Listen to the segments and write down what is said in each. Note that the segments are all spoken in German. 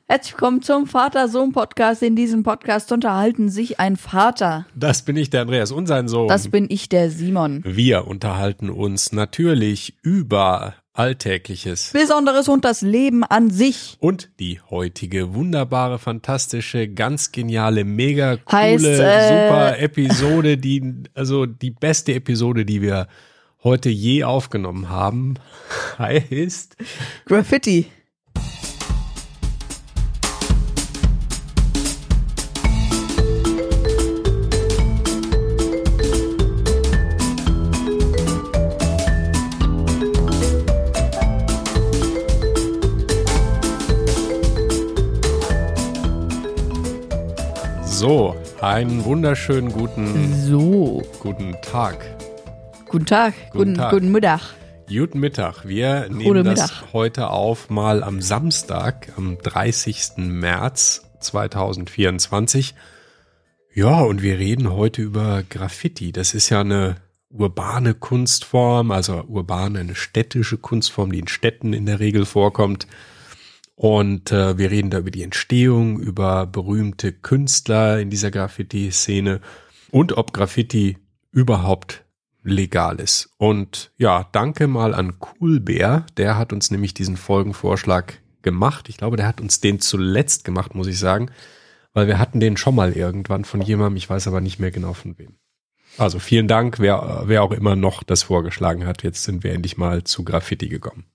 Herzlich willkommen zum Vater-Sohn-Podcast. In diesem Podcast unterhalten sich ein Vater. Das bin ich, der Andreas, und sein Sohn. Das bin ich, der Simon. Wir unterhalten uns natürlich über Alltägliches. Besonderes und das Leben an sich. Und die heutige wunderbare, fantastische, ganz geniale, mega coole, Heißt, super Episode, die beste Episode, die wir heute je aufgenommen haben, heißt Graffiti. So, einen wunderschönen guten Tag. Guten Tag. Guten Mittag. Guten Mittag. Wir nehmen das heute auf, mal am Samstag, am 30. März 2024. Ja, und wir reden heute über Graffiti. Das ist ja eine urbane Kunstform, also eine städtische Kunstform, die in Städten in der Regel vorkommt. Und wir reden da über die Entstehung, über berühmte Künstler in dieser Graffiti-Szene und ob Graffiti überhaupt legal ist. Und ja, danke mal an Coolbär, der hat uns nämlich diesen Folgenvorschlag gemacht. Ich glaube, der hat uns den zuletzt gemacht, muss ich sagen, weil wir hatten den schon mal irgendwann von jemandem, ich weiß aber nicht mehr genau von wem. Also vielen Dank, wer auch immer noch das vorgeschlagen hat. Jetzt sind wir endlich mal zu Graffiti gekommen.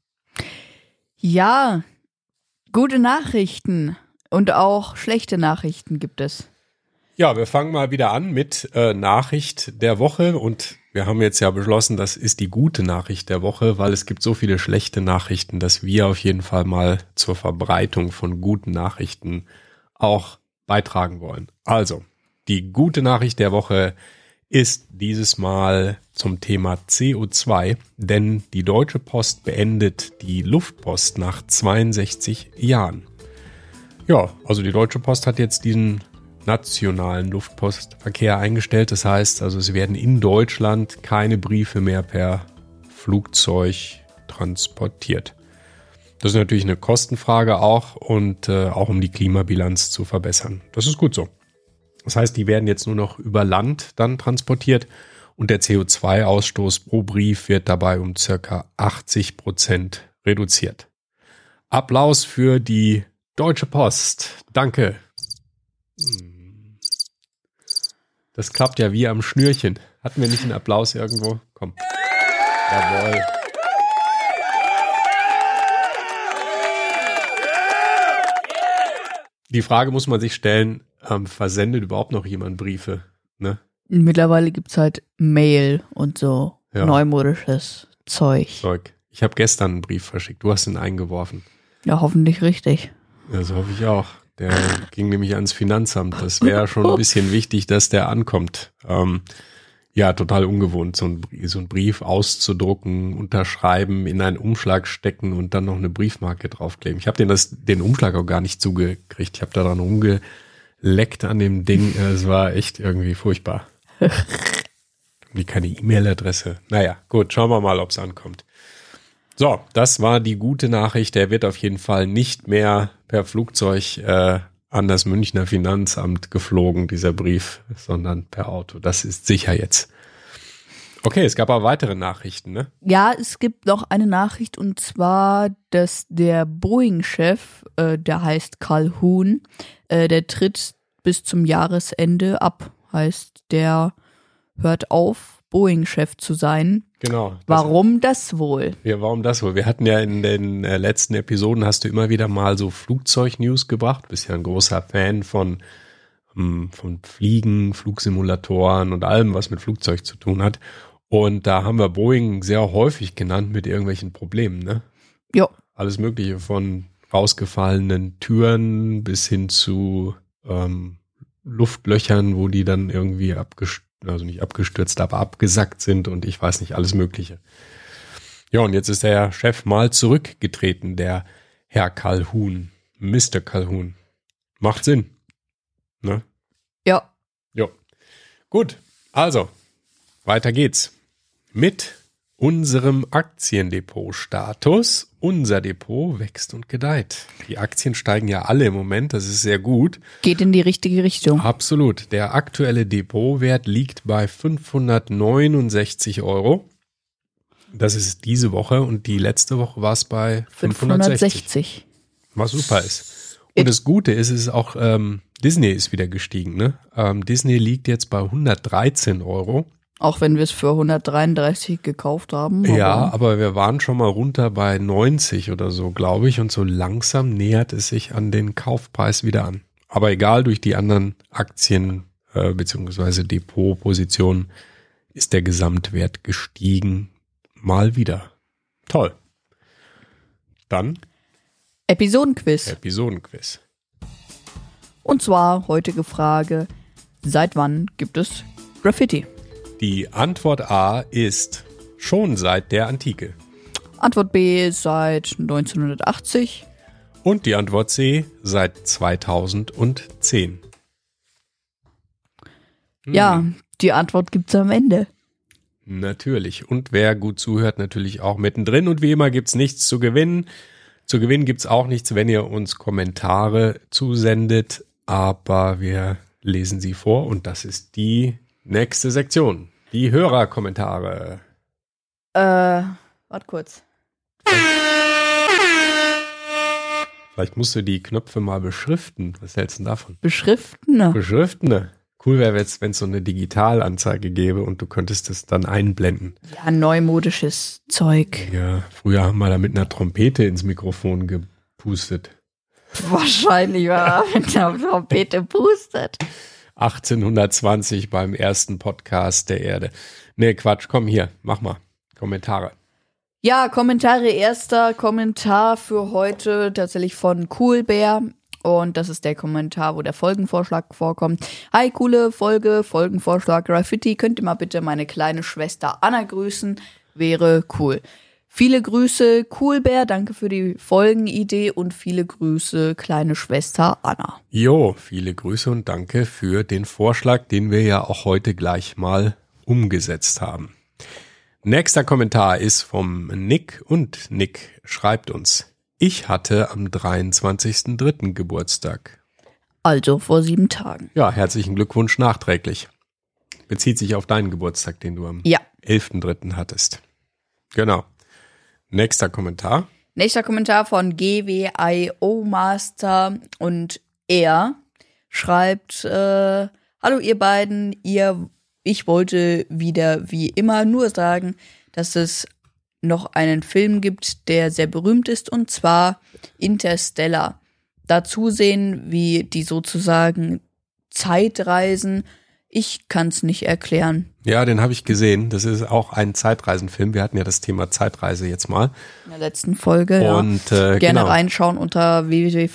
Ja, gute Nachrichten und auch schlechte Nachrichten gibt es. Ja, wir fangen mal wieder an mit Nachricht der Woche und wir haben jetzt ja beschlossen, das ist die gute Nachricht der Woche, weil es gibt so viele schlechte Nachrichten, dass wir auf jeden Fall mal zur Verbreitung von guten Nachrichten auch beitragen wollen. Also, die gute Nachricht der Woche ist dieses Mal zum Thema CO2, denn die Deutsche Post beendet die Luftpost nach 62 Jahren. Ja, also die Deutsche Post hat jetzt diesen nationalen Luftpostverkehr eingestellt. Das heißt, also es werden in Deutschland keine Briefe mehr per Flugzeug transportiert. Das ist natürlich eine Kostenfrage auch und auch um die Klimabilanz zu verbessern. Das ist gut so. Das heißt, die werden jetzt nur noch über Land dann transportiert und der CO2-Ausstoß pro Brief wird dabei um circa 80% reduziert. Applaus für die Deutsche Post. Danke. Das klappt ja wie am Schnürchen. Hatten wir nicht einen Applaus irgendwo? Komm. Jawohl. Die Frage muss man sich stellen, versendet überhaupt noch jemand Briefe? Ne? Mittlerweile gibt's halt Mail und so neumodisches Zeug. Ich habe gestern einen Brief verschickt. Du hast ihn eingeworfen. Ja, hoffentlich richtig. Ja, so hoffe ich auch. Der ging nämlich ans Finanzamt. Das wäre schon ein bisschen wichtig, dass der ankommt. Ja, total ungewohnt, so ein Brief auszudrucken, unterschreiben, in einen Umschlag stecken und dann noch eine Briefmarke draufkleben. Ich habe den Umschlag auch gar nicht zugekriegt. Ich habe da dran rumgeleckt an dem Ding. Es war echt irgendwie furchtbar. Wie keine E-Mail-Adresse. Naja, gut, schauen wir mal, ob es ankommt. So, das war die gute Nachricht. Der wird auf jeden Fall nicht mehr per Flugzeug an das Münchner Finanzamt geflogen, dieser Brief, sondern per Auto. Das ist sicher jetzt. Okay, es gab aber weitere Nachrichten, ne? Ja, es gibt noch eine Nachricht und zwar, dass der Boeing-Chef, der heißt Calhoun, der tritt bis zum Jahresende ab. Heißt, der hört auf, Boeing-Chef zu sein. Genau. Warum das wohl? Ja, warum das wohl? Wir hatten ja in den letzten Episoden, hast du immer wieder mal so Flugzeug-News gebracht. Bist ja ein großer Fan von Fliegen, Flugsimulatoren und allem, was mit Flugzeug zu tun hat. Und da haben wir Boeing sehr häufig genannt mit irgendwelchen Problemen, ne? Ja. Alles Mögliche von rausgefallenen Türen bis hin zu Luftlöchern, wo die dann irgendwie nicht abgestürzt, aber abgesackt sind und ich weiß nicht, alles Mögliche. Ja, und jetzt ist der Chef mal zurückgetreten, der Herr Calhoun, Mr. Calhoun. Macht Sinn, ne? Ja. Ja. Gut, also, weiter geht's mit unserem Aktiendepot-Status unser Depot wächst und gedeiht. Die Aktien steigen ja alle im Moment, das ist sehr gut. Geht in die richtige Richtung. Absolut. Der aktuelle Depotwert liegt bei 569 Euro. Das ist diese Woche und die letzte Woche war es bei 560. Was super ist. Und das Gute ist, es ist auch, Disney ist wieder gestiegen. Ne? Disney liegt jetzt bei 113 Euro. Auch wenn wir es für 133 gekauft haben. Ja, aber wir waren schon mal runter bei 90 oder so, glaube ich. Und so langsam nähert es sich an den Kaufpreis wieder an. Aber egal, durch die anderen Aktien bzw. Depotpositionen ist der Gesamtwert gestiegen. Mal wieder. Toll. Dann Episodenquiz. Und zwar heutige Frage: Seit wann gibt es Graffiti? Die Antwort A ist schon seit der Antike. Antwort B seit 1980. Und die Antwort C seit 2010. Ja, die Antwort gibt's am Ende. Natürlich. Und wer gut zuhört, natürlich auch mittendrin. Und wie immer gibt's nichts zu gewinnen. Zu gewinnen gibt's auch nichts, wenn ihr uns Kommentare zusendet. Aber wir lesen sie vor und das ist die nächste Sektion. Die Hörerkommentare. Warte kurz. Vielleicht musst du die Knöpfe mal beschriften. Was hältst du davon? Beschriften? Beschriften. Cool wäre jetzt, wenn es so eine Digitalanzeige gäbe und du könntest es dann einblenden. Ja, neumodisches Zeug. Ja, früher haben wir da mit einer Trompete ins Mikrofon gepustet. Wahrscheinlich war mit einer Trompete pustet. 1820 beim ersten Podcast der Erde. Nee, Quatsch, komm hier, mach mal. Kommentare. Ja, Kommentare. Erster Kommentar für heute tatsächlich von Coolbär. Und das ist der Kommentar, wo der Folgenvorschlag vorkommt. Hi, coole Folge, Folgenvorschlag Graffiti. Könnt ihr mal bitte meine kleine Schwester Anna grüßen? Wäre cool. Viele Grüße, Coolbär, danke für die Folgenidee und viele Grüße, kleine Schwester Anna. Jo, viele Grüße und danke für den Vorschlag, den wir ja auch heute gleich mal umgesetzt haben. Nächster Kommentar ist vom Nick und Nick schreibt uns: Ich hatte am 23.03. Geburtstag. Also vor 7 Tagen. Ja, herzlichen Glückwunsch nachträglich. Bezieht sich auf deinen Geburtstag, den du am 11.03. hattest. Genau. Nächster Kommentar. Nächster Kommentar von GWIO Master und er schreibt: Hallo ihr beiden, ich wollte wieder wie immer nur sagen, dass es noch einen Film gibt, der sehr berühmt ist, und zwar Interstellar. Dazu sehen, wie die sozusagen Zeitreisen. Ich kann es nicht erklären. Ja, den habe ich gesehen. Das ist auch ein Zeitreisenfilm. Wir hatten ja das Thema Zeitreise jetzt mal. In der letzten Folge, und, gerne reinschauen unter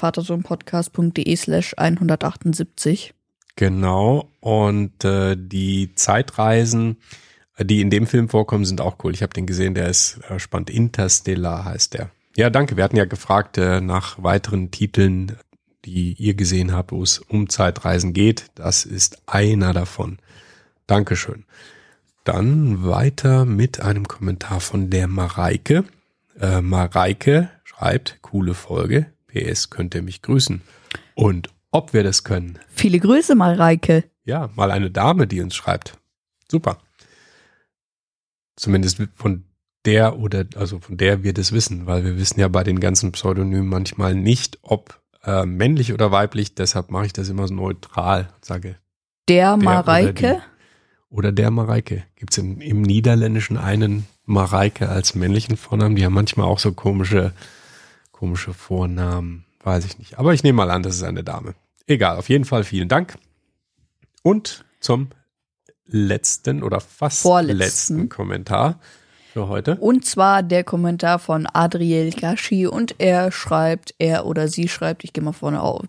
www.vatersohnpodcast.de/178. Genau. Und die Zeitreisen, die in dem Film vorkommen, sind auch cool. Ich habe den gesehen, der ist spannend. Interstellar heißt der. Ja, danke. Wir hatten ja gefragt nach weiteren Titeln, die ihr gesehen habt, wo es um Zeitreisen geht. Das ist einer davon. Dankeschön. Dann weiter mit einem Kommentar von der Mareike. Mareike schreibt: Coole Folge. PS, könnt ihr mich grüßen. Und ob wir das können. Viele Grüße, Mareike. Ja, mal eine Dame, die uns schreibt. Super. Zumindest von der von der wir das wissen, weil wir wissen ja bei den ganzen Pseudonymen manchmal nicht, ob männlich oder weiblich, deshalb mache ich das immer so neutral und sage der Mareike. Oder der Mareike. Gibt es im Niederländischen einen Mareike als männlichen Vornamen? Die haben manchmal auch so komische Vornamen, weiß ich nicht. Aber ich nehme mal an, das ist eine Dame. Egal, auf jeden Fall vielen Dank. Und zum letzten oder fast letzten Kommentar für heute. Und zwar der Kommentar von Adriel Gashi und er oder sie schreibt, ich gehe mal vorne auf,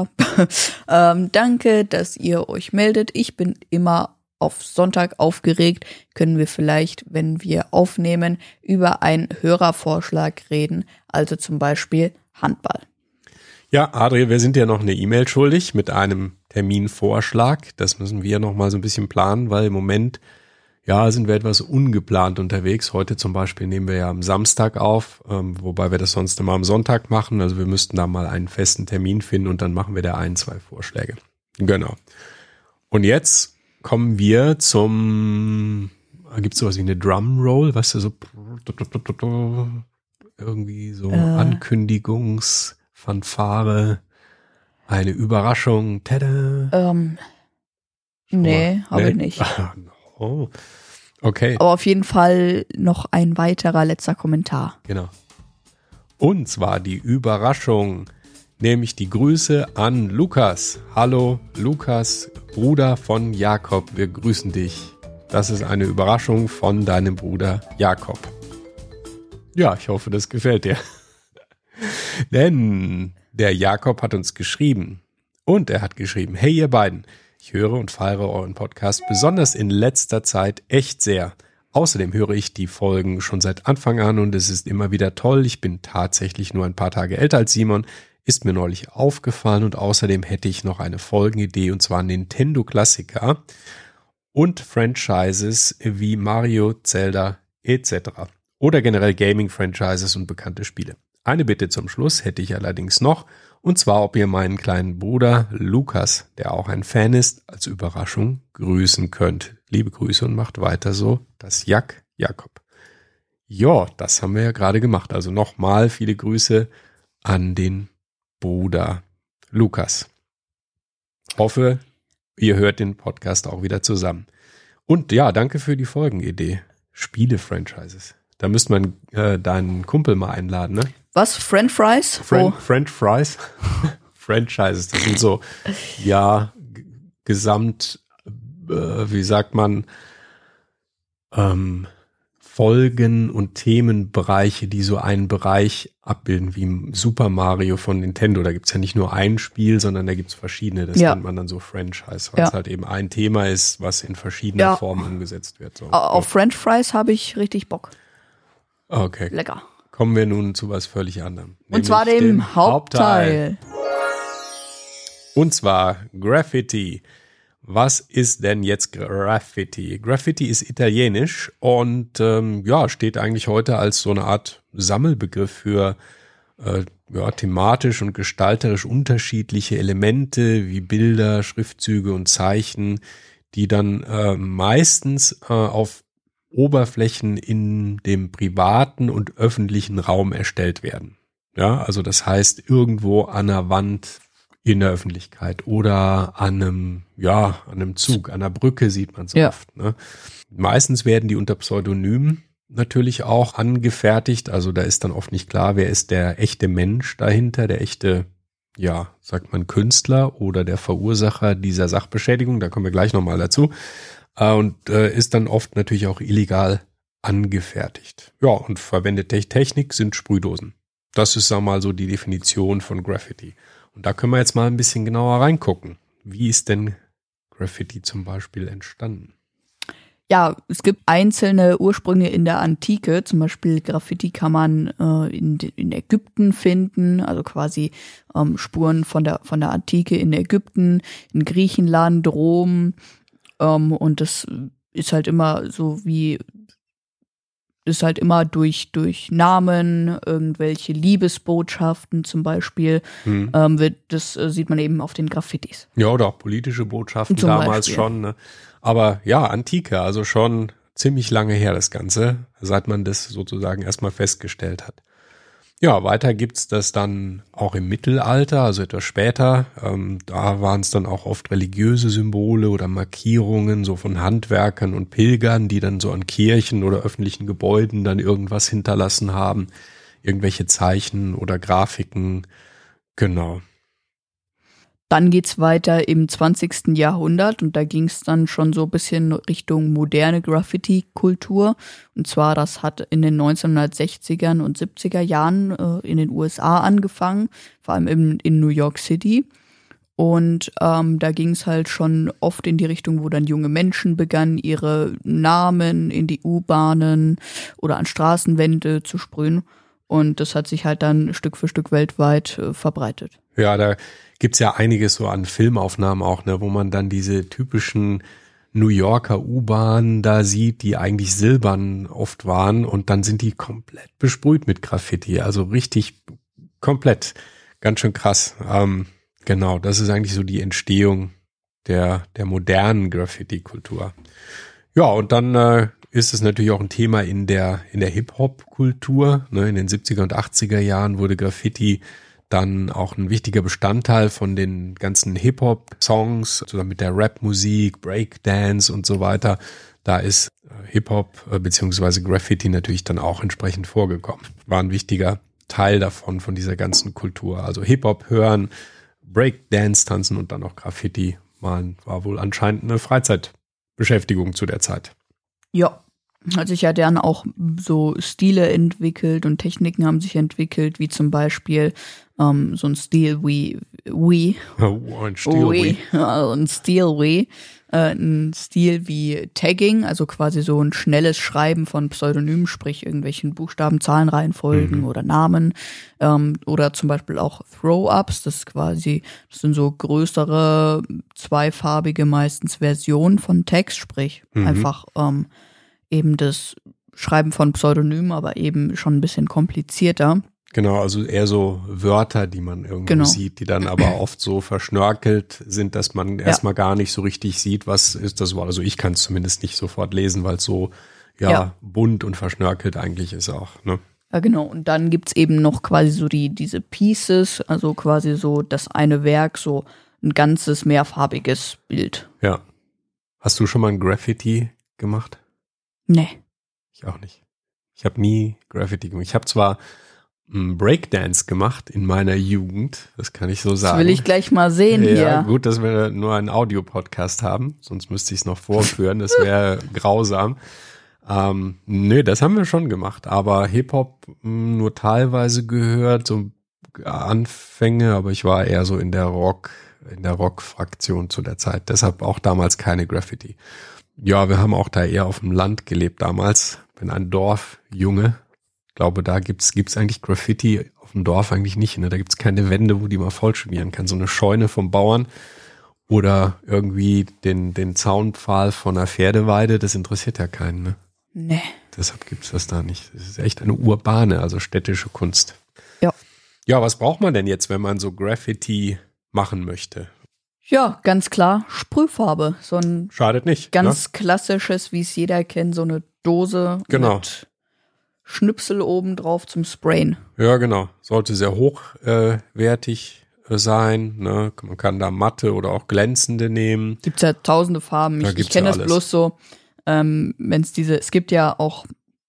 danke, dass ihr euch meldet. Ich bin immer auf Sonntag aufgeregt. Können wir vielleicht, wenn wir aufnehmen, über einen Hörervorschlag reden, also zum Beispiel Handball. Ja, Adriel, wir sind dir noch eine E-Mail schuldig mit einem Terminvorschlag. Das müssen wir noch mal so ein bisschen planen, weil im Moment Ja, sind wir etwas ungeplant unterwegs. Heute zum Beispiel nehmen wir ja am Samstag auf, wobei wir das sonst immer am Sonntag machen. Also wir müssten da mal einen festen Termin finden und dann machen wir da 1-2 Vorschläge. Genau. Und jetzt kommen wir gibt's sowas wie eine Drumroll, weißt du, so irgendwie so Ankündigungsfanfare, eine Überraschung. Tada. Nee, habe ich nicht. Oh, okay. Aber auf jeden Fall noch ein weiterer letzter Kommentar. Genau. Und zwar die Überraschung, nämlich die Grüße an Lukas. Hallo Lukas, Bruder von Jakob, wir grüßen dich. Das ist eine Überraschung von deinem Bruder Jakob. Ja, ich hoffe, das gefällt dir. Denn der Jakob hat uns geschrieben. Und er hat geschrieben, hey ihr beiden, ich höre und feiere euren Podcast besonders in letzter Zeit echt sehr. Außerdem höre ich die Folgen schon seit Anfang an und es ist immer wieder toll. Ich bin tatsächlich nur ein paar Tage älter als Simon, ist mir neulich aufgefallen und außerdem hätte ich noch eine Folgenidee und zwar Nintendo-Klassiker und Franchises wie Mario, Zelda etc. Oder generell Gaming-Franchises und bekannte Spiele. Eine Bitte zum Schluss hätte ich allerdings noch, und zwar, ob ihr meinen kleinen Bruder Lukas, der auch ein Fan ist, als Überraschung grüßen könnt. Liebe Grüße und macht weiter so, das Jakob. Ja, das haben wir ja gerade gemacht. Also nochmal viele Grüße an den Bruder Lukas. Hoffe, ihr hört den Podcast auch wieder zusammen. Und ja, danke für die Folgenidee. Spiele-Franchises. Da müsste man deinen Kumpel mal einladen, ne? Was? French Fries? French Fries? Franchises, das sind so, ja, gesamt, wie sagt man, Folgen und Themenbereiche, die so einen Bereich abbilden, wie Super Mario von Nintendo. Da gibt's ja nicht nur ein Spiel, sondern da gibt's verschiedene. Das nennt man dann so Franchise, weil es halt eben ein Thema ist, was in verschiedenen Formen umgesetzt wird. So. Auf French Fries habe ich richtig Bock. Okay. Lecker. Kommen wir nun zu was völlig anderem. Und zwar dem Hauptteil. Und zwar Graffiti. Was ist denn jetzt Graffiti? Graffiti ist italienisch und steht eigentlich heute als so eine Art Sammelbegriff für thematisch und gestalterisch unterschiedliche Elemente wie Bilder, Schriftzüge und Zeichen, die dann meistens auf Oberflächen in dem privaten und öffentlichen Raum erstellt werden. Ja, also das heißt irgendwo an der Wand in der Öffentlichkeit oder an einem Zug, an einer Brücke sieht man es oft. Ne? Meistens werden die unter Pseudonym natürlich auch angefertigt. Also da ist dann oft nicht klar, wer ist der echte Mensch dahinter, der echte, sagt man Künstler oder der Verursacher dieser Sachbeschädigung. Da kommen wir gleich nochmal dazu. Und ist dann oft natürlich auch illegal angefertigt. Ja, und verwendete Technik sind Sprühdosen. Das ist, sagen wir mal, so die Definition von Graffiti. Und da können wir jetzt mal ein bisschen genauer reingucken. Wie ist denn Graffiti zum Beispiel entstanden? Ja, es gibt einzelne Ursprünge in der Antike. Zum Beispiel Graffiti kann man in Ägypten finden, also quasi Spuren von der Antike in Ägypten, in Griechenland, Rom. Und das ist halt immer durch Namen, irgendwelche Liebesbotschaften zum Beispiel, sieht man eben auf den Graffitis. Ja, oder auch politische Botschaften zum damals Beispiel. schon. Ne? Aber ja, Antike, also schon ziemlich lange her das Ganze, seit man das sozusagen erstmal festgestellt hat. Ja, weiter gibt's das dann auch im Mittelalter, also etwas später. Da waren es dann auch oft religiöse Symbole oder Markierungen so von Handwerkern und Pilgern, die dann so an Kirchen oder öffentlichen Gebäuden dann irgendwas hinterlassen haben. Irgendwelche Zeichen oder Grafiken. Genau. Dann geht's weiter im 20. Jahrhundert und da ging's dann schon so ein bisschen Richtung moderne Graffiti-Kultur. Und zwar, das hat in den 1960ern und 70er Jahren in den USA angefangen, vor allem in New York City. Und da ging's halt schon oft in die Richtung, wo dann junge Menschen begannen, ihre Namen in die U-Bahnen oder an Straßenwände zu sprühen. Und das hat sich halt dann Stück für Stück weltweit verbreitet. Ja, da gibt's ja einiges so an Filmaufnahmen auch, ne, wo man dann diese typischen New Yorker U-Bahn da sieht, die eigentlich silbern oft waren und dann sind die komplett besprüht mit Graffiti, also richtig komplett, ganz schön krass. Genau, das ist eigentlich so die Entstehung der modernen Graffiti-Kultur. Ja, und dann ist es natürlich auch ein Thema in der Hip-Hop-Kultur. Ne? In den 70er und 80er Jahren wurde Graffiti dann auch ein wichtiger Bestandteil von den ganzen Hip-Hop-Songs, zusammen mit der Rap-Musik, Breakdance und so weiter. Da ist Hip-Hop beziehungsweise Graffiti natürlich dann auch entsprechend vorgekommen. War ein wichtiger Teil davon, von dieser ganzen Kultur. Also Hip-Hop hören, Breakdance tanzen und dann auch Graffiti malen, war wohl anscheinend eine Freizeitbeschäftigung zu der Zeit. Ja, hat sich ja dann auch so Stile entwickelt und Techniken haben sich entwickelt, wie zum Beispiel so ein Stil wie Ein Stil wie Tagging, also quasi so ein schnelles Schreiben von Pseudonymen, sprich irgendwelchen Buchstaben, Zahlenreihenfolgen oder Namen, oder zum Beispiel auch Throw-Ups, das sind so größere, zweifarbige meistens Versionen von Text, sprich einfach eben das Schreiben von Pseudonymen, aber eben schon ein bisschen komplizierter. Genau, also eher so Wörter, die man irgendwo sieht, die dann aber oft so verschnörkelt sind, dass man erstmal gar nicht so richtig sieht, was ist das Wort. Also ich kann es zumindest nicht sofort lesen, weil es so bunt und verschnörkelt eigentlich ist auch. Ne? Ja, genau. Und dann gibt's eben noch quasi so diese Pieces, also quasi so das eine Werk, so ein ganzes mehrfarbiges Bild. Ja. Hast du schon mal ein Graffiti gemacht? Nee. Ich auch nicht. Ich habe nie Graffiti gemacht. Ich habe zwar Breakdance gemacht in meiner Jugend, das kann ich so sagen. Das will ich gleich mal sehen hier. Ja, gut, dass wir nur einen Audio-Podcast haben, sonst müsste ich es noch vorführen, das wäre grausam. Nö, das haben wir schon gemacht, aber Hip-Hop nur teilweise gehört, so Anfänge, aber ich war eher so in der Rock-Fraktion zu der Zeit, deshalb auch damals keine Graffiti. Ja, wir haben auch da eher auf dem Land gelebt damals, bin ein Dorfjunge. Ich glaube, da gibt's eigentlich Graffiti auf dem Dorf eigentlich nicht. Ne? Da gibt's keine Wände, wo die mal vollschmieren kann. So eine Scheune vom Bauern oder irgendwie den Zaunpfahl von einer Pferdeweide, das interessiert ja keinen. Ne? Nee. Deshalb gibt's das da nicht. Das ist echt eine urbane, also städtische Kunst. Ja. Ja, was braucht man denn jetzt, wenn man so Graffiti machen möchte? Ja, ganz klar, Sprühfarbe. So ein Schadet nicht. ganz klassisches, wie es jeder kennt, so eine Dose mit Schnipsel oben drauf zum Sprayen. Ja, genau. Sollte sehr hochwertig sein. Ne? Man kann da matte oder auch glänzende nehmen. Gibt's ja tausende Farben. Ich kenne das bloß so, es gibt ja auch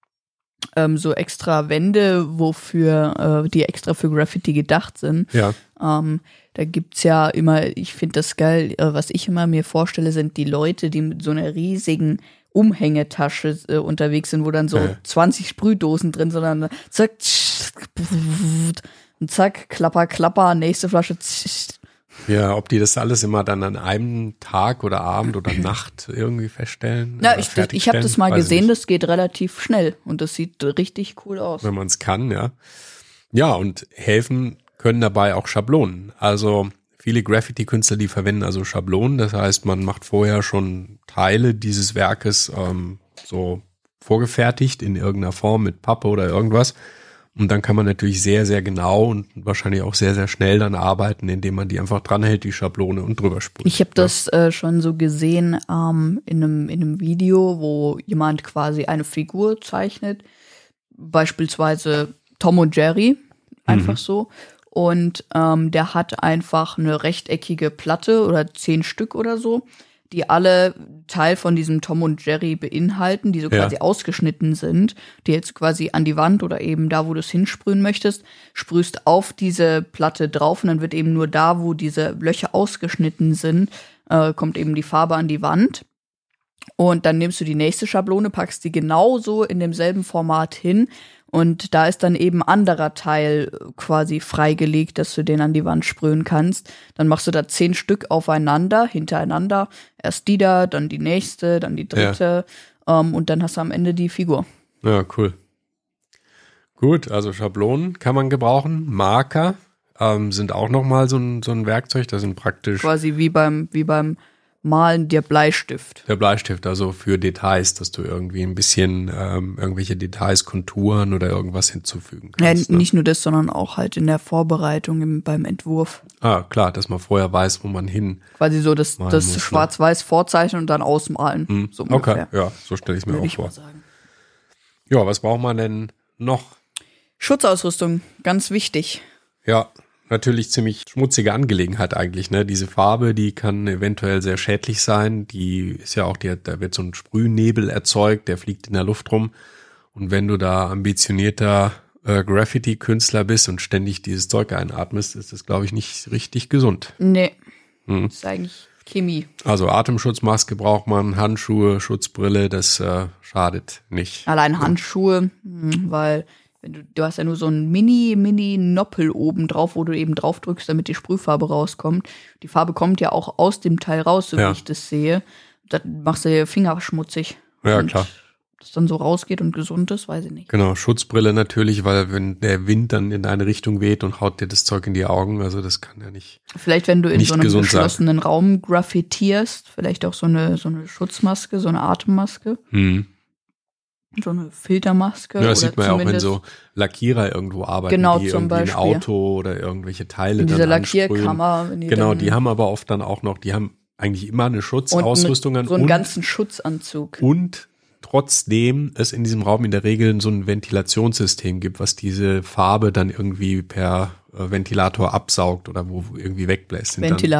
so extra Wände, die extra für Graffiti gedacht sind. Ja. Da gibt's ja immer, ich finde das geil, was ich immer mir vorstelle, sind die Leute, die mit so einer riesigen Umhängetasche unterwegs sind, wo dann so 20 Sprühdosen drin sind, sondern zack, und zack, klapper, nächste Flasche. Ja, ob die das alles immer dann an einem Tag oder Abend oder Nacht irgendwie feststellen? Ja, ich habe das mal gesehen, das geht relativ schnell und das sieht richtig cool aus. Wenn man es kann, ja. Ja, und helfen können dabei auch Schablonen. Also viele Graffiti-Künstler, die verwenden also Schablonen. Das heißt, man macht vorher schon Teile dieses Werkes so vorgefertigt in irgendeiner Form mit Pappe oder irgendwas. Und dann kann man natürlich sehr, sehr genau und wahrscheinlich auch sehr, sehr schnell dann arbeiten, indem man die einfach dranhält, die Schablone, und drüber sprüht. Ich habe das schon so gesehen in einem Video, wo jemand quasi eine Figur zeichnet, beispielsweise Tom und Jerry, einfach so. Und der hat einfach eine rechteckige Platte oder 10 Stück oder so, die alle Teil von diesem Tom und Jerry beinhalten, die so quasi ausgeschnitten sind, die jetzt quasi an die Wand oder eben da, wo du es hinsprühen möchtest, sprühst auf diese Platte drauf und dann wird eben nur da, wo diese Löcher ausgeschnitten sind, kommt eben die Farbe an die Wand. Und dann nimmst du die nächste Schablone, packst die genauso in demselben Format hin und da ist dann eben anderer Teil quasi freigelegt, dass du den an die Wand sprühen kannst. Dann machst du da 10 Stück aufeinander, hintereinander. Erst die da, dann die nächste, dann die dritte und dann hast du am Ende die Figur. Ja, cool. Gut, also Schablonen kann man gebrauchen. Marker sind auch nochmal so ein Werkzeug, das sind praktisch quasi wie beim Malen der Bleistift. Der Bleistift, also für Details, dass du irgendwie ein bisschen irgendwelche Details, Konturen oder irgendwas hinzufügen kannst. Ja, nicht nur das, sondern auch halt in der Vorbereitung beim Entwurf. Ah, klar, dass man vorher weiß, wo man hin. Quasi so das muss, Schwarz-Weiß vorzeichnen und dann ausmalen. So ungefähr. Okay, ja, so stelle ich mir auch vor. Sagen. Ja, was braucht man denn noch? Schutzausrüstung, ganz wichtig. Ja, natürlich ziemlich schmutzige Angelegenheit eigentlich, ne? Diese Farbe, die kann eventuell sehr schädlich sein. Die ist ja auch, da wird so ein Sprühnebel erzeugt, der fliegt in der Luft rum. Und wenn du da ambitionierter Graffiti-Künstler bist und ständig dieses Zeug einatmest, ist das, glaube ich, nicht richtig gesund. Nee, das ist eigentlich Chemie. Also Atemschutzmaske braucht man, Handschuhe, Schutzbrille, das schadet nicht. Allein Handschuhe, weil du hast ja nur so ein Mini-Noppel oben drauf, wo du eben drauf drückst, damit die Sprühfarbe rauskommt. Die Farbe kommt ja auch aus dem Teil raus, so wie ich das sehe. Dann machst du dir Finger schmutzig. Ja, und klar. das dann so rausgeht und gesund ist, weiß ich nicht. Genau, Schutzbrille natürlich, weil wenn der Wind dann in eine Richtung weht und haut dir das Zeug in die Augen, also das kann ja nicht. Vielleicht, wenn du in so einem geschlossenen sein. Raum graffitierst, vielleicht auch so eine Schutzmaske, so eine Atemmaske. So eine Filtermaske. Ja, das sieht man ja auch, wenn so Lackierer irgendwo arbeiten, genau, die zum irgendwie Beispiel ein Auto oder irgendwelche Teile in dann dieser ansprühen. Lackierkammer. Genau, die haben aber oft dann auch noch, die haben eigentlich immer eine Schutzausrüstung an. So einen ganzen Schutzanzug. Und trotzdem es in diesem Raum in der Regel so ein Ventilationssystem gibt, was diese Farbe dann irgendwie per Ventilator absaugt oder wo irgendwie wegbläst.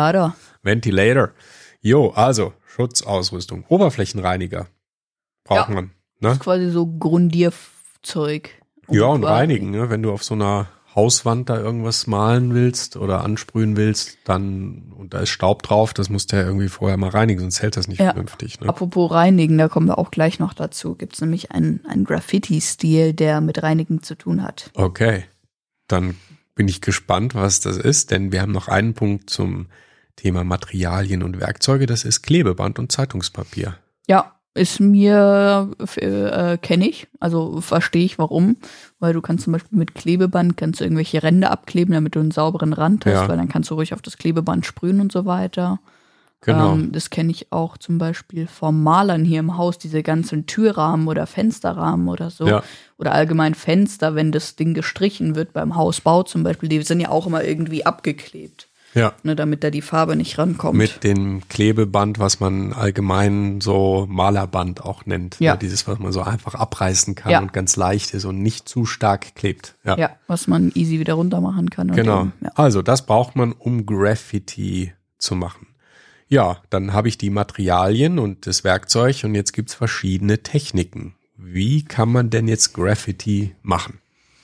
Ventilator. Jo, also Schutzausrüstung. Oberflächenreiniger braucht man. Ne? Das ist quasi so Grundierzeug. Ja, und reinigen, ne? Wenn du auf so einer Hauswand da irgendwas malen willst oder ansprühen willst, dann, und da ist Staub drauf, das musst du ja irgendwie vorher mal reinigen, sonst hält das nicht vernünftig. Ne? Apropos reinigen, da kommen wir auch gleich noch dazu. Gibt es nämlich einen Graffiti-Stil, der mit Reinigen zu tun hat. Okay, dann bin ich gespannt, was das ist, denn wir haben noch einen Punkt zum Thema Materialien und Werkzeuge, das ist Klebeband und Zeitungspapier. Ja, ist mir, kenne ich, also verstehe ich warum, weil du kannst zum Beispiel mit Klebeband kannst du irgendwelche Ränder abkleben, damit du einen sauberen Rand hast, weil dann kannst du ruhig auf das Klebeband sprühen und so weiter. Genau. Das kenne ich auch zum Beispiel vom Malern hier im Haus, diese ganzen Türrahmen oder Fensterrahmen oder so. Ja. Oder allgemein Fenster, wenn das Ding gestrichen wird beim Hausbau zum Beispiel, die sind ja auch immer irgendwie abgeklebt. Ja. Ne, damit da die Farbe nicht rankommt. Mit dem Klebeband, was man allgemein so Malerband auch nennt. Ja. Ne? Dieses, was man so einfach abreißen kann und ganz leicht ist und nicht zu stark klebt. Ja, was man easy wieder runter machen kann. Genau. Also das braucht man, um Graffiti zu machen. Ja, dann habe ich die Materialien und das Werkzeug und jetzt gibt's verschiedene Techniken. Wie kann man denn jetzt Graffiti machen?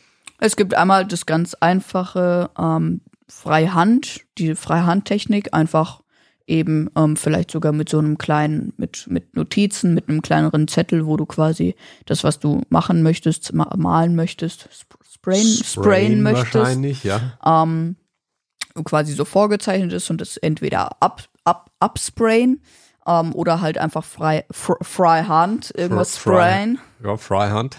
Es gibt einmal das ganz einfache Freihand, die Freihandtechnik, einfach eben vielleicht sogar mit so einem kleinen, mit Notizen, mit einem kleineren Zettel, wo du quasi das, was du machen möchtest, malen möchtest, sprayen möchtest. Wahrscheinlich, ja. Quasi so vorgezeichnet ist und es entweder absprayen oder halt einfach Freihand irgendwas sprayen. Ja, Freihand.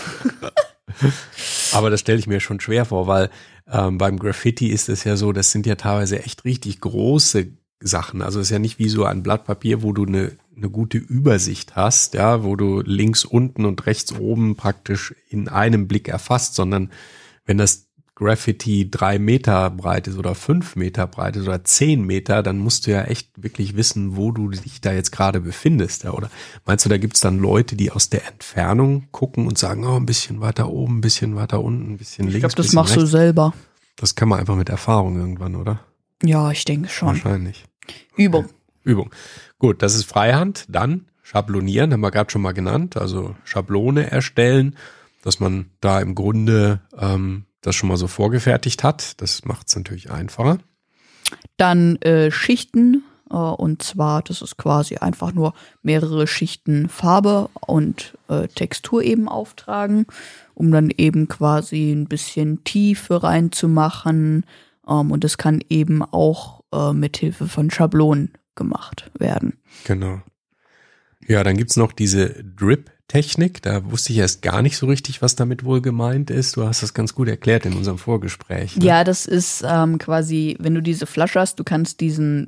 Aber das stelle ich mir schon schwer vor, weil beim Graffiti ist es ja so, das sind ja teilweise echt richtig große Sachen. Also es ist ja nicht wie so ein Blatt Papier, wo du eine gute Übersicht hast, ja, wo du links unten und rechts oben praktisch in einem Blick erfasst, sondern wenn das Graffiti 3 Meter breit ist oder 5 Meter breit ist oder 10 Meter, dann musst du ja echt wirklich wissen, wo du dich da jetzt gerade befindest. Ja? Oder meinst du, da gibt's dann Leute, die aus der Entfernung gucken und sagen, oh, ein bisschen weiter oben, ein bisschen weiter unten, ein bisschen links, ich glaube, das bisschen machst rechts. du selber. Das kann man einfach mit Erfahrung irgendwann, oder? Ja, ich denke schon. Wahrscheinlich. Übung. Übung. Gut, das ist Freihand. Dann Schablonieren, haben wir gerade schon mal genannt. Also Schablone erstellen, dass man da im Grunde das schon mal so vorgefertigt hat. Das macht es natürlich einfacher. Dann Schichten. Und zwar, das ist quasi einfach nur mehrere Schichten Farbe und Textur eben auftragen, um dann eben quasi ein bisschen Tiefe reinzumachen. Und das kann eben auch mit Hilfe von Schablonen gemacht werden. Genau. Ja, dann gibt's noch diese Drip-Technik. Da wusste ich erst gar nicht so richtig, was damit wohl gemeint ist. Du hast das ganz gut erklärt in unserem Vorgespräch. Ne? Ja, das ist quasi, wenn du diese Flasche hast, du kannst diesen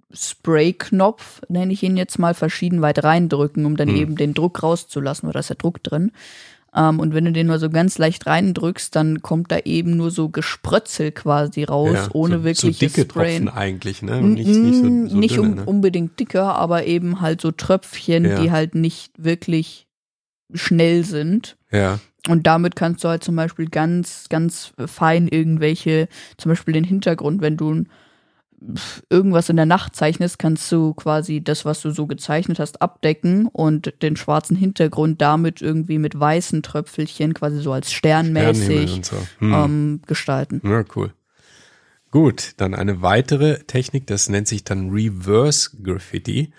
Spray-Knopf, nenne ich ihn jetzt mal, verschieden weit reindrücken, um dann eben den Druck rauszulassen, oder ist der Druck drin. Und wenn du den nur so ganz leicht reindrückst, dann kommt da eben nur so Gesprötzel quasi raus, ohne wirkliches so dicke Sprayen. Tropfen eigentlich, ne? Und nicht so dünne, ne? Unbedingt dicker, aber eben halt so Tröpfchen, die halt nicht wirklich schnell sind. Ja. Und damit kannst du halt zum Beispiel ganz, ganz fein irgendwelche, zum Beispiel den Hintergrund, wenn du irgendwas in der Nacht zeichnest, kannst du quasi das, was du so gezeichnet hast, abdecken und den schwarzen Hintergrund damit irgendwie mit weißen Tröpfelchen quasi so als sternmäßig und so. Gestalten. Ja, cool. Gut, dann eine weitere Technik, das nennt sich dann Reverse Graffiti.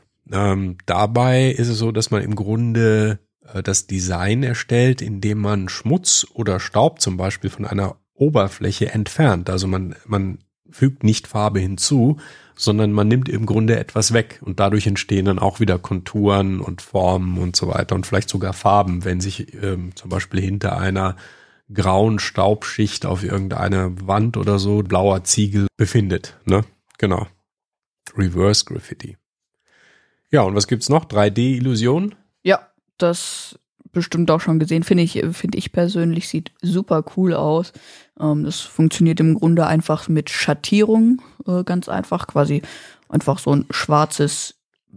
Dabei ist es so, dass man im Grunde das Design erstellt, indem man Schmutz oder Staub zum Beispiel von einer Oberfläche entfernt. Also man fügt nicht Farbe hinzu, sondern man nimmt im Grunde etwas weg und dadurch entstehen dann auch wieder Konturen und Formen und so weiter und vielleicht sogar Farben, wenn sich zum Beispiel hinter einer grauen Staubschicht auf irgendeiner Wand oder so blauer Ziegel befindet. Ne? Genau. Reverse Graffiti. Ja, und was gibt's noch? 3D-Illusion? Ja, das bestimmt auch schon gesehen. Finde ich persönlich, sieht super cool aus. Das funktioniert im Grunde einfach mit Schattierung, ganz einfach. Quasi einfach so ein schwarzes,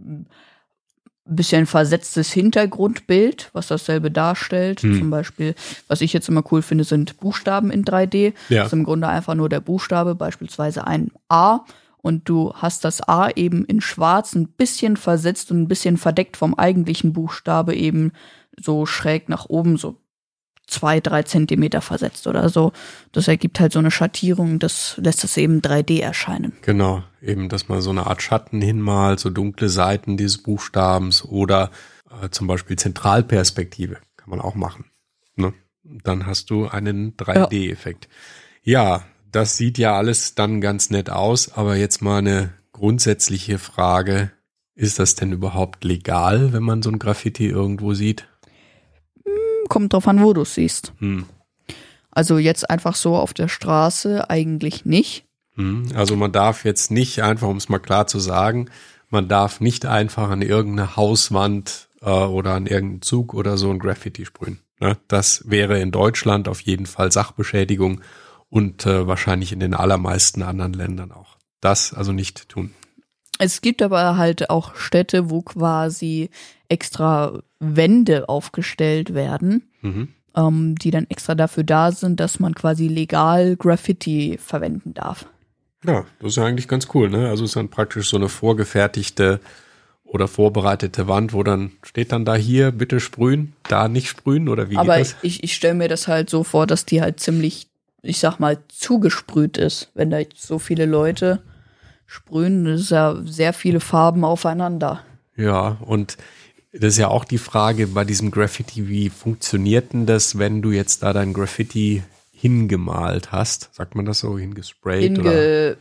bisschen versetztes Hintergrundbild, was dasselbe darstellt. Zum Beispiel, was ich jetzt immer cool finde, sind Buchstaben in 3D. Ja. Das ist im Grunde einfach nur der Buchstabe, beispielsweise ein A. Und du hast das A eben in schwarz ein bisschen versetzt und ein bisschen verdeckt vom eigentlichen Buchstabe eben so schräg nach oben, so 2-3 Zentimeter versetzt oder so. Das ergibt halt so eine Schattierung, das lässt es eben 3D erscheinen. Genau, eben, dass man so eine Art Schatten hinmalt, so dunkle Seiten dieses Buchstabens oder zum Beispiel Zentralperspektive kann man auch machen. Ne? Dann hast du einen 3D-Effekt. Ja, das sieht ja alles dann ganz nett aus, aber jetzt mal eine grundsätzliche Frage. Ist das denn überhaupt legal, wenn man so ein Graffiti irgendwo sieht? Kommt drauf an, wo du es siehst. Also jetzt einfach so auf der Straße eigentlich nicht. Also man darf jetzt nicht einfach, um es mal klar zu sagen, man darf nicht einfach an irgendeine Hauswand oder an irgendeinen Zug oder so ein Graffiti sprühen. Ne? Das wäre in Deutschland auf jeden Fall Sachbeschädigung und wahrscheinlich in den allermeisten anderen Ländern auch. Das also nicht tun. Es gibt aber halt auch Städte, wo quasi extra Wände aufgestellt werden, die dann extra dafür da sind, dass man quasi legal Graffiti verwenden darf. Ja, das ist ja eigentlich ganz cool, ne? Also es ist dann praktisch so eine vorgefertigte oder vorbereitete Wand, wo dann steht dann da hier, bitte sprühen, da nicht sprühen oder wie aber geht das? ich stelle mir das halt so vor, dass die halt ziemlich, ich sag mal, zugesprüht ist, wenn da so viele Leute sprühen. Das ist ja sehr viele Farben aufeinander. Ja, und das ist ja auch die Frage bei diesem Graffiti, wie funktioniert denn das, wenn du jetzt da dein Graffiti hingemalt hast? Sagt man das so? Hingesprayt oder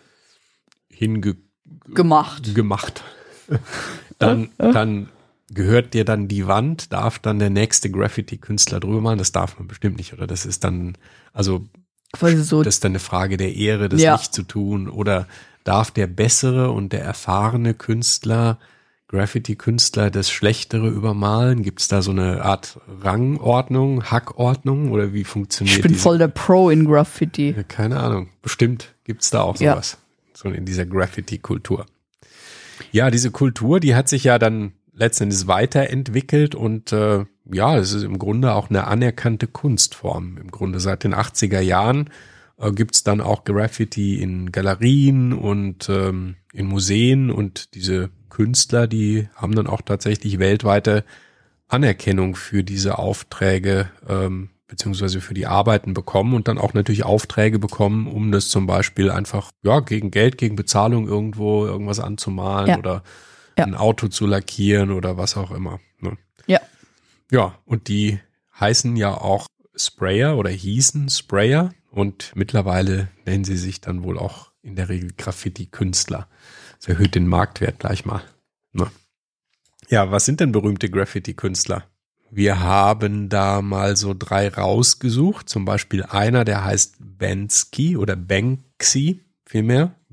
gemacht. Dann gehört dir dann die Wand, darf dann der nächste Graffiti-Künstler drüber malen? Das darf man bestimmt nicht, oder? Das ist dann, also quasi so, das ist dann eine Frage der Ehre, das nicht zu tun. Oder darf der bessere und der erfahrene Künstler, Graffiti-Künstler, das Schlechtere übermalen? Gibt es da so eine Art Rangordnung, Hackordnung oder wie funktioniert das? Ich bin voll der Pro in Graffiti. Ja, keine Ahnung. Bestimmt gibt es da auch sowas. So in dieser Graffiti-Kultur. Ja, diese Kultur, die hat sich ja dann letztendlich weiterentwickelt und es ist im Grunde auch eine anerkannte Kunstform. Im Grunde seit den 80er Jahren gibt's dann auch Graffiti in Galerien und in Museen und diese Künstler, die haben dann auch tatsächlich weltweite Anerkennung für diese Aufträge beziehungsweise für die Arbeiten bekommen und dann auch natürlich Aufträge bekommen, um das zum Beispiel einfach gegen Geld, gegen Bezahlung irgendwo irgendwas anzumalen oder ein Auto zu lackieren oder was auch immer. Ne? Ja. Ja, und die heißen ja auch Sprayer oder hießen Sprayer und mittlerweile nennen sie sich dann wohl auch in der Regel Graffiti-Künstler. Das erhöht den Marktwert gleich mal. Ne? Ja, was sind denn berühmte Graffiti-Künstler? Wir haben da mal so 3 rausgesucht. Zum Beispiel einer, der heißt Banksy oder Banksy vielmehr.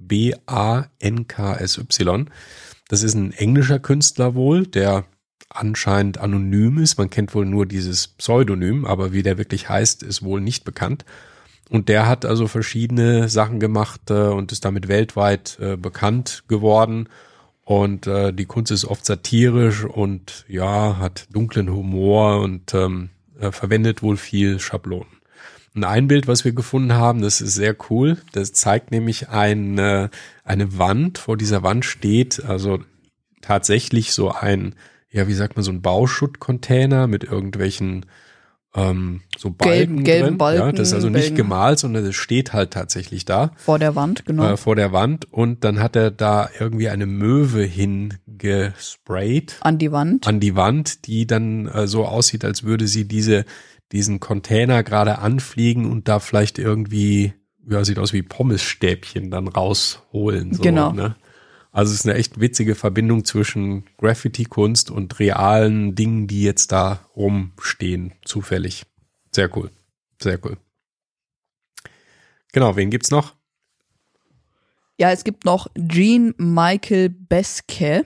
Banksy. Das ist ein englischer Künstler wohl, der anscheinend anonym ist. Man kennt wohl nur dieses Pseudonym, aber wie der wirklich heißt, ist wohl nicht bekannt. Und der hat also verschiedene Sachen gemacht und ist damit weltweit bekannt geworden. Und die Kunst ist oft satirisch und ja, hat dunklen Humor und verwendet wohl viel Schablonen. Und ein Bild, was wir gefunden haben, das ist sehr cool. Das zeigt nämlich eine Wand. Vor dieser Wand steht also tatsächlich so ein, ja, wie sagt man, so ein Bauschuttcontainer mit irgendwelchen so Balken gelben drin. Balken. Ja, das ist also nicht gemalt, sondern es steht halt tatsächlich da. Vor der Wand, genau. Vor der Wand. Und dann hat er da irgendwie eine Möwe hingesprayt. An die Wand, die dann so aussieht, als würde sie diesen Container gerade anfliegen und da vielleicht irgendwie, ja, sieht aus wie Pommesstäbchen dann rausholen. So, genau. Ne? Also es ist eine echt witzige Verbindung zwischen Graffiti-Kunst und realen Dingen, die jetzt da rumstehen, zufällig. Sehr cool. Sehr cool. Genau, wen gibt's noch? Ja, es gibt noch Jean Michael Besque.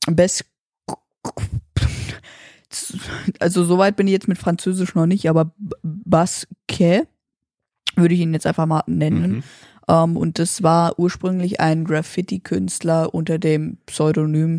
Also soweit bin ich jetzt mit Französisch noch nicht, aber Basque würde ich ihn jetzt einfach mal nennen. Und das war ursprünglich ein Graffiti-Künstler unter dem Pseudonym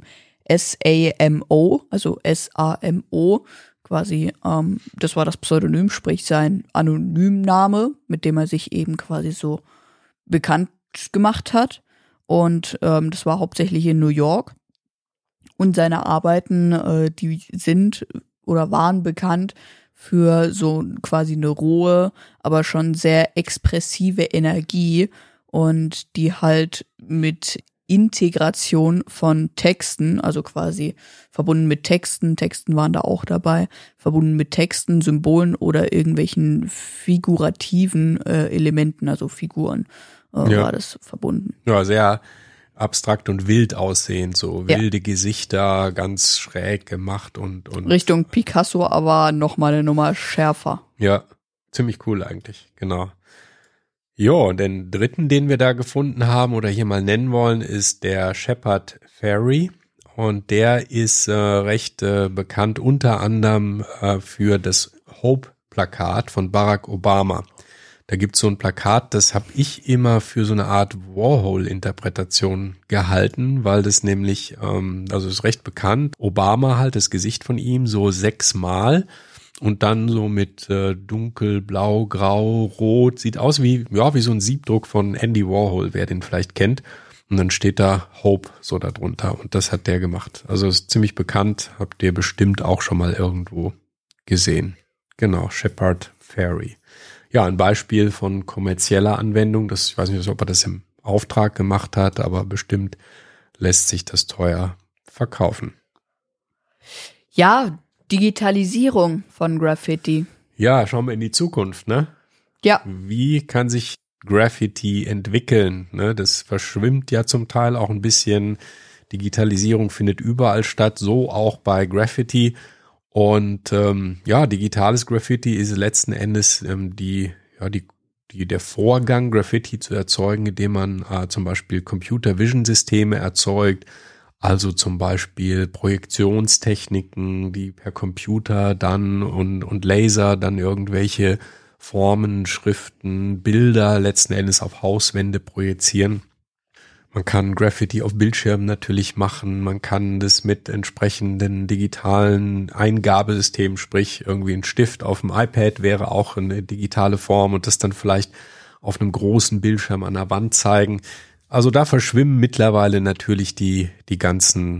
SAMO, also SAMO quasi. Das war das Pseudonym, sprich sein Anonymname, mit dem er sich eben quasi so bekannt gemacht hat. Und das war hauptsächlich in New York. Und seine Arbeiten, die sind oder waren bekannt für so quasi eine rohe, aber schon sehr expressive Energie und die halt mit Integration von Texten, also quasi verbunden mit Texten waren da auch dabei, verbunden mit Texten, Symbolen oder irgendwelchen figurativen Elementen, also Figuren, war das verbunden. Ja, sehr abstrakt und wild aussehend, so wilde Gesichter, ganz schräg gemacht und Richtung Picasso, aber nochmal eine Nummer schärfer. Ja, ziemlich cool eigentlich, genau. Jo, und den dritten, den wir da gefunden haben oder hier mal nennen wollen, ist der Shepard Fairey. Und der ist recht bekannt unter anderem für das Hope-Plakat von Barack Obama. Da gibt's so ein Plakat, das habe ich immer für so eine Art Warhol-Interpretation gehalten, weil das nämlich, also ist recht bekannt, Obama halt, das Gesicht von ihm so 6-mal und dann so mit dunkel, blau, grau, rot, sieht aus wie so ein Siebdruck von Andy Warhol, wer den vielleicht kennt. Und dann steht da Hope so da drunter und das hat der gemacht. Also ist ziemlich bekannt, habt ihr bestimmt auch schon mal irgendwo gesehen. Genau, Shepard Fairey. Ja, ein Beispiel von kommerzieller Anwendung. Ich weiß nicht, ob er das im Auftrag gemacht hat, aber bestimmt lässt sich das teuer verkaufen. Ja, Digitalisierung von Graffiti. Ja, schauen wir in die Zukunft, ne? Ja. Wie kann sich Graffiti entwickeln? Ne? Das verschwimmt ja zum Teil auch ein bisschen. Digitalisierung findet überall statt, so auch bei Graffiti. Und digitales Graffiti ist letzten Endes der Vorgang, Graffiti zu erzeugen, indem man zum Beispiel Computer-Vision-Systeme erzeugt, also zum Beispiel Projektionstechniken, die per Computer dann und Laser dann irgendwelche Formen, Schriften, Bilder letzten Endes auf Hauswände projizieren. Man kann Graffiti auf Bildschirmen natürlich machen, man kann das mit entsprechenden digitalen Eingabesystemen, sprich irgendwie ein Stift auf dem iPad wäre auch eine digitale Form und das dann vielleicht auf einem großen Bildschirm an der Wand zeigen. Also da verschwimmen mittlerweile natürlich die ganzen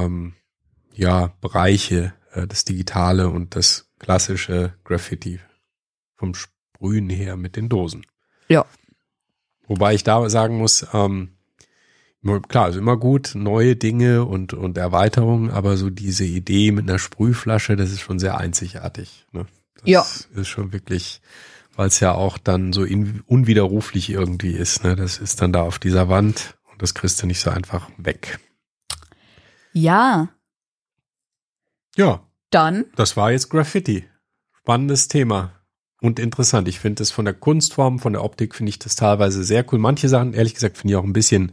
Bereiche, das Digitale und das klassische Graffiti vom Sprühen her mit den Dosen. Ja. Wobei ich da sagen muss, klar, ist immer gut, neue Dinge und Erweiterungen, aber so diese Idee mit einer Sprühflasche, das ist schon sehr einzigartig. Ne? Das ist schon wirklich, weil es ja auch dann so unwiderruflich irgendwie ist. Ne? Das ist dann da auf dieser Wand und das kriegst du nicht so einfach weg. Ja. Ja. Dann? Das war jetzt Graffiti. Spannendes Thema. und interessant. Ich finde das von der Kunstform, von der Optik finde ich das teilweise sehr cool. Manche Sachen, ehrlich gesagt, finde ich auch ein bisschen,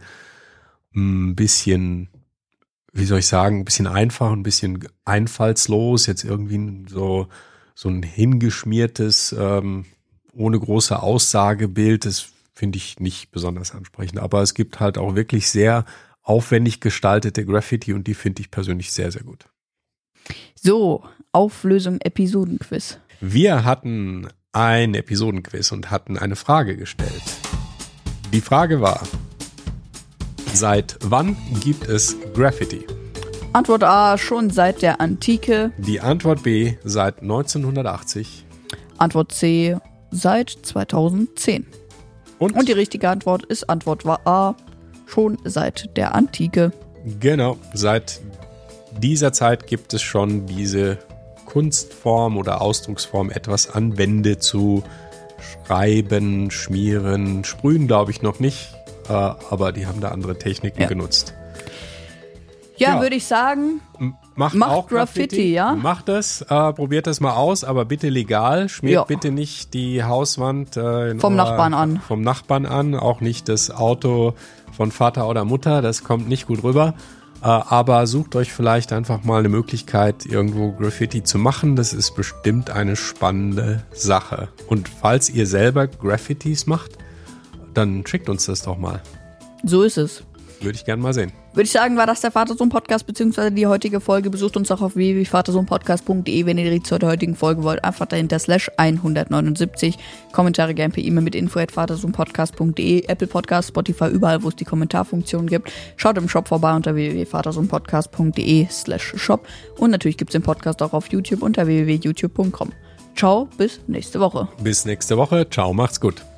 wie soll ich sagen, ein bisschen einfach, ein bisschen einfallslos. Jetzt irgendwie so ein hingeschmiertes, ohne große Aussagebild. Das finde ich nicht besonders ansprechend. Aber es gibt halt auch wirklich sehr aufwendig gestaltete Graffiti und die finde ich persönlich sehr, sehr gut. So, Auflösung Episodenquiz. Wir hatten ein Episodenquiz und hatten eine Frage gestellt. Die Frage war: Seit wann gibt es Graffiti? Antwort A, schon seit der Antike. Die Antwort B, seit 1980. Antwort C, seit 2010. Und die richtige Antwort ist Antwort war A, schon seit der Antike. Genau, seit dieser Zeit gibt es schon diese Kunstform oder Ausdrucksform, etwas an Wände zu schreiben, schmieren, sprühen glaube ich noch nicht, aber die haben da andere Techniken genutzt. Ja, würde ich sagen, macht auch Graffiti, ja. Macht das, probiert das mal aus, aber bitte legal. Schmiert bitte nicht die Hauswand vom Nachbarn an, auch nicht das Auto von Vater oder Mutter, das kommt nicht gut rüber. Aber sucht euch vielleicht einfach mal eine Möglichkeit, irgendwo Graffiti zu machen. Das ist bestimmt eine spannende Sache. Und falls ihr selber Graffitis macht, dann schickt uns das doch mal. So ist es. Würde ich gerne mal sehen. Würde ich sagen, war das der Vater-Sohn-Podcast beziehungsweise die heutige Folge. Besucht uns auch auf www.vatersohnpodcast.de, wenn ihr die zur heutigen Folge wollt. Einfach dahinter /179. Kommentare gerne per E-Mail mit info@vatersohnpodcast.de, Apple Podcast, Spotify, überall, wo es die Kommentarfunktion gibt. Schaut im Shop vorbei unter www.vatersohnpodcast.de/shop. Und natürlich gibt es den Podcast auch auf YouTube unter www.youtube.com. Ciao, bis nächste Woche. Bis nächste Woche. Ciao, macht's gut.